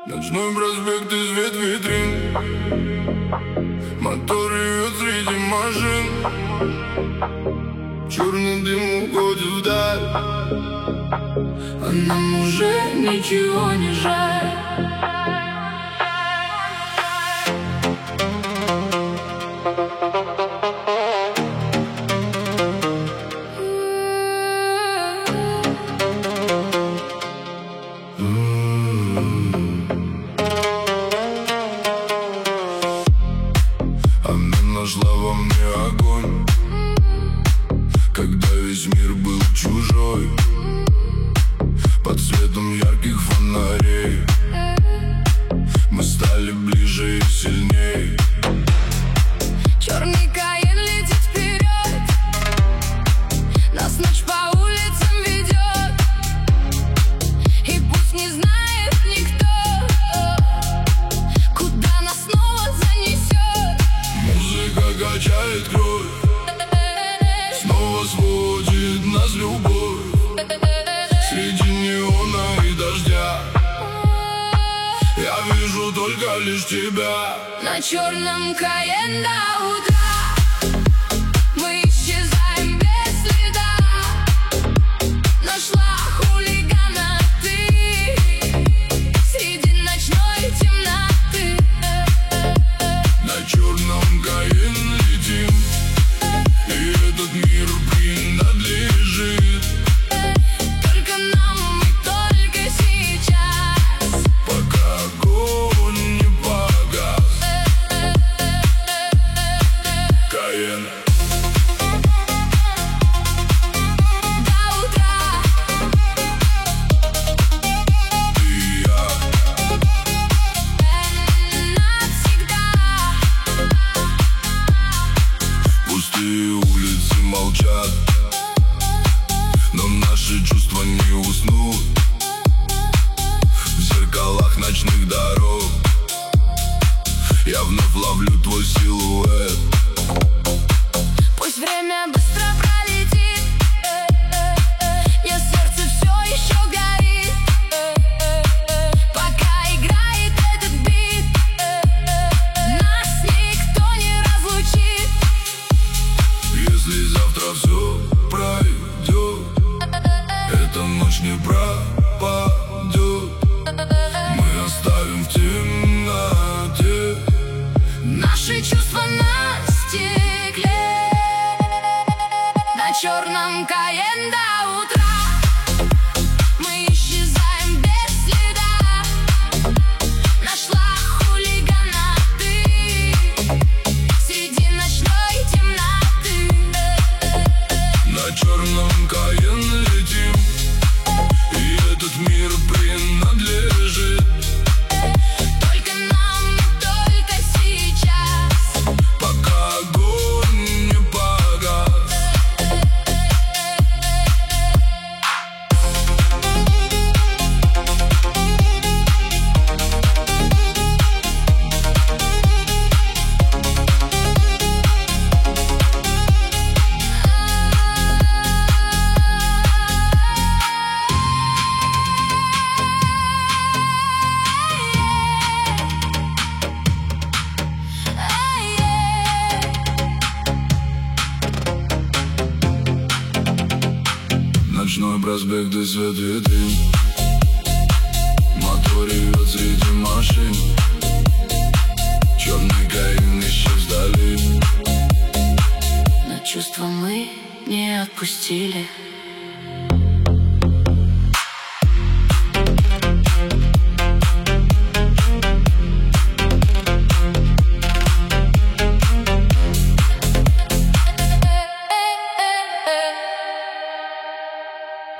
Ночной проспект и свет витрин, мотор ревет среди машин. Черный дым уходит вдаль, а нам уже ничего не жаль. Она нашла во мне огонь, когда весь мир был чужой. Под светом ярких фонарей мы стали ближе и сильней. Черный Каен летит вперед, нас ночь по улицам ведет, и пусть не знает никто, куда нас снова занесет. Музыка качает кровь, снова сводит нас любовь. Среди неона и дождя я вижу только лишь тебя. На черном Каен до утра мы исчезаем без следа. Нашла хулигана ты среди ночной темноты. На черном Каен летим, и этот мир принадлежит только нам и только сейчас, пока огонь не погас. Каен. до утра. Ты и я, Навсегда. пустые улицы молчат, но наши чувства не уснут. В зеркалах ночных дорог я вновь ловлю твой силуэт. Пусть время быстро пролетит, я сердце все еще горит, пока играет этот бит, нас никто не разлучит. Если завтра все пройдет, эта ночь не пропадет. Мы оставим в темноте Наши чувства на стекле. На черном Каен до утра мы исчезаем без следа. Нашла хулигана ты среди ночной темноты. на черном Каен летим, и этот мир принадлежит Только нам и только сейчас, пока огонь не погас. Ночной проспект и свет витрин, мотор ревет среди машин. Черный Каен исчез вдали, но чувства мы не отпустили.